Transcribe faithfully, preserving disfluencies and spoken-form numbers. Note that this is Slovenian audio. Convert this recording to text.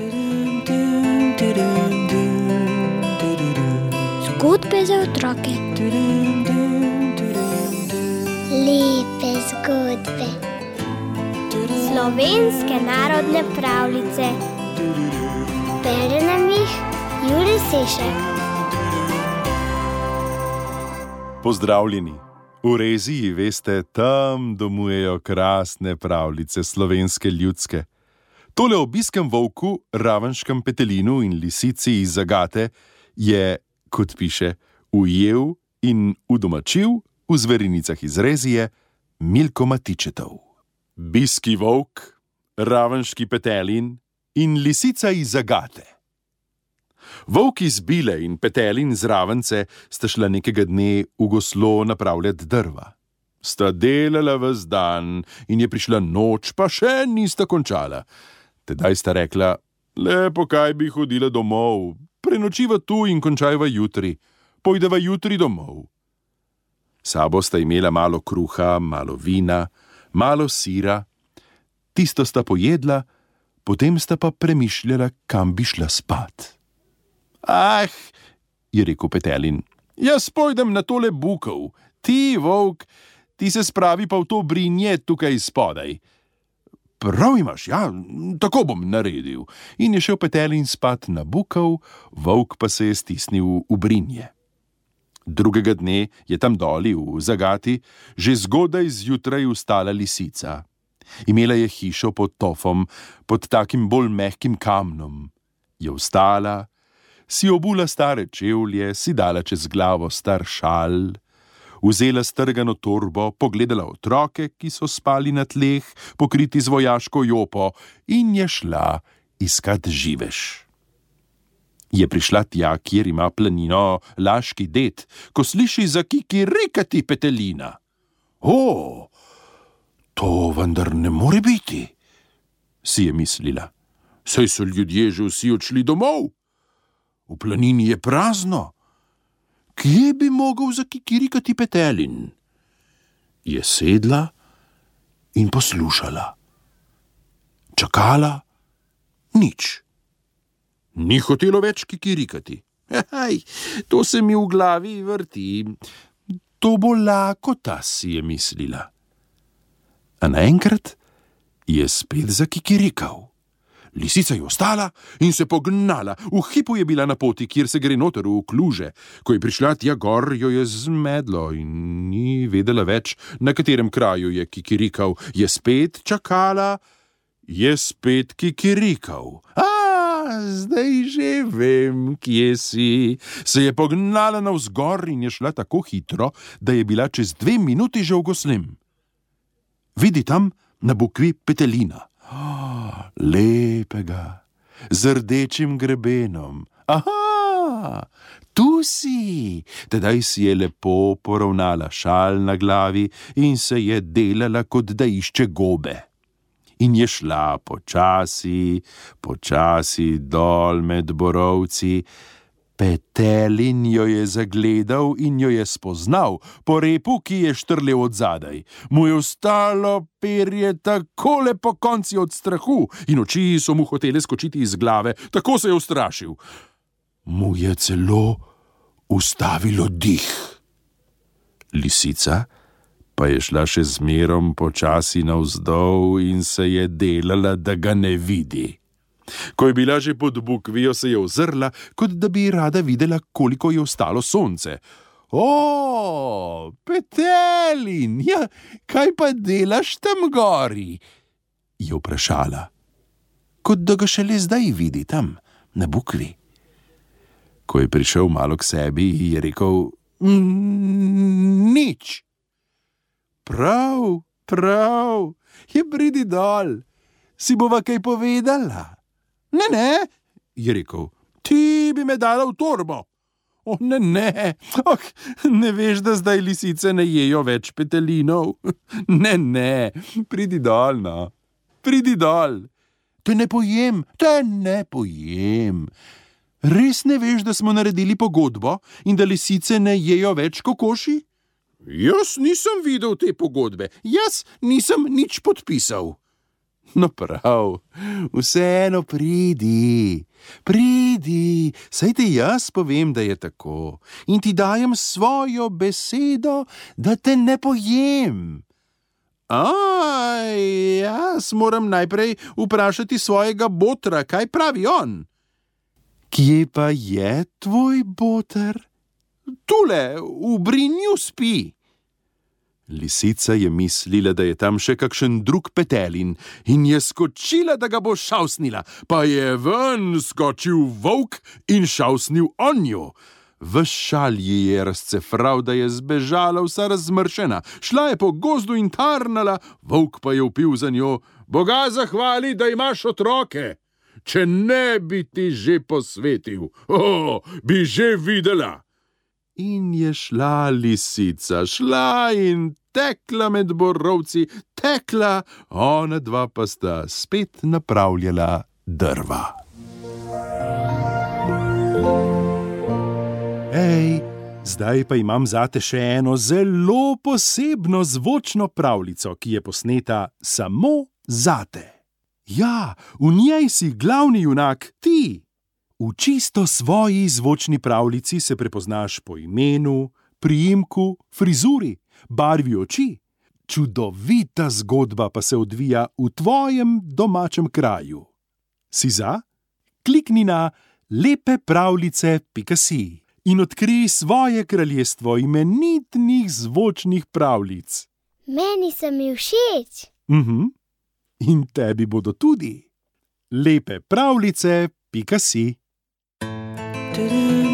Zgodbe za otroke. Lepe zgodbe. Slovenske narodne pravljice. Bere nam jih Jurij Sešek. Pozdravljeni. V Reziji, veste, tam domujejo krasne pravljice slovenske ljudske. Tole obiskem volku, ravenškem petelinu in lisici iz Agate je, kot piše, ujel in udomačil v zverinicah iz Rezije Milko Matičetov. Biski volk, ravenški petelin in lisica iz Agate. Volk iz Bile in petelin z Ravence sta šla nekega dne v goslo napravljati drva. Sta delala ves dan in je prišla noč, pa še nista končala. Tedaj sta rekla, lepo kaj bi hodila domov, prenočiva tu in končajva jutri, pojdeva jutri domov. Sabo sta imela malo kruha, malo vina, malo sira, tisto sta pojedla, potem sta pa premišljala, kam bi šla spat. Ah, je rekel petelin, jaz pojdem na tole bukov, ti, volk, ti se spravi pa v to brinje tukaj spodaj. Prav imaš, ja, tako bom naredil. In je šel petelin spat na bukov, volk pa se je stisnil v brinje. Drugega dne je tam doli v Zagati že zgodaj zjutraj vstala lisica. Imela je hišo pod tofom, pod takim bolj mehkim kamnom. Je vstala, si obula stare čevlje, si dala čez glavo star šal, vzela strgano torbo, pogledala otroke, ki so spali na tleh, pokriti z vojaško jopo, in je šla iskat živež. Je prišla tja, kjer ima planino laški ded, ko sliši zakikirikati petelina. O, to vendar ne more biti, si je mislila. Saj so ljudje že vsi odšli domov. V planini je prazno. Kje bi mogel zakikirikati petelin? Je sedla in poslušala. Čakala, nič. Ni hotelo več kikirikati. Hej, to se mi v glavi vrti. To bo lakota, si je mislila. A naenkrat je spet zakikirikal. Lisica je ostala in se pognala. V hipu je bila na poti, kjer se gre noter v Kluže. Ko je prišla tja gor, jo je zmedlo in ni vedela več, na katerem kraju je kikirikal. Je spet čakala, je spet kikirikal. A, zdaj že vem, kje si. Se je pognala navzgor in je šla tako hitro, da je bila čez dve minuti že v goslem. Vidi tam na bukvi petelina. Oh, lepega, z rdečim grebenom. Aha, tu si. Tedaj si je lepo poravnala šal na glavi in se je delala, kot da išče gobe. In je šla počasi, počasi dol med borovci. Petelin jo je zagledal in jo je spoznal po repu, ki je štrlel od zadaj. Mu je ostalo perje takole po konci od strahu in oči so mu hotele skočiti iz glave, tako se je ustrašil. Mu je celo ustavilo dih. Lisica pa je šla še zmerom počasi navzdol in se je delala, da ga ne vidi. Ko je bila že pod bukvijo, se je ozrla, kot da bi rada videla, koliko je ostalo sonce. O, petelin, ja, kaj pa delaš tam gori? Je vprašala, kot da ga šele zdaj vidi tam, na bukvi. Ko je prišel malo k sebi, je rekel, nič. Prav, prav, je pridi dol, si bova kaj povedala. Ne, ne, je rekel, ti bi me dala v torbo. O, ne, ne, oh, ne veš, da zdaj lisice ne jejo več petelinov. Ne, ne, pridi dol, no, pridi dol. Te ne pojem, te ne pojem. Res ne veš, da smo naredili pogodbo in da lisice ne jejo več kokoši? Jaz nisem videl te pogodbe, jaz nisem nič podpisal. No prav, vseeno pridi, pridi, saj ti jaz povem, da je tako, in ti dajem svojo besedo, da te ne pojem. Aj, jaz moram najprej vprašati svojega botra, kaj pravi on. Kje pa je tvoj boter? Tule, v brinju spi. Lisica je mislila, da je tam še kakšen drug petelin in je skočila, da ga bo šausnila, pa je ven skočil volk in šausnil onjo. Ves šal ji je razcefral, da je zbežala vsa razmršena, šla je po gozdu in tarnala, volk pa je vpil za njo: Boga zahvali, da imaš otroke, če ne bi ti že posvetil, o, bi že videla. In je šla lisica, šla in tekla med borovci, tekla, ona dva pa sta spet napravljala drva. Ej, zdaj pa imam zate še eno zelo posebno zvočno pravljico, ki je posneta samo zate. Ja, v njej si glavni junak ti. V čisto svoji zvočni pravljici se prepoznaš po imenu, priimku, frizuri, barvi oči. Čudovita zgodba pa se odvija v tvojem domačem kraju. Si za? Klikni na lepepravljice pika si in odkrij svoje kraljestvo imenitnih zvočnih pravljic. Meni so mi všeč. Mhm. In tebi bodo tudi. lepepravljice pika si.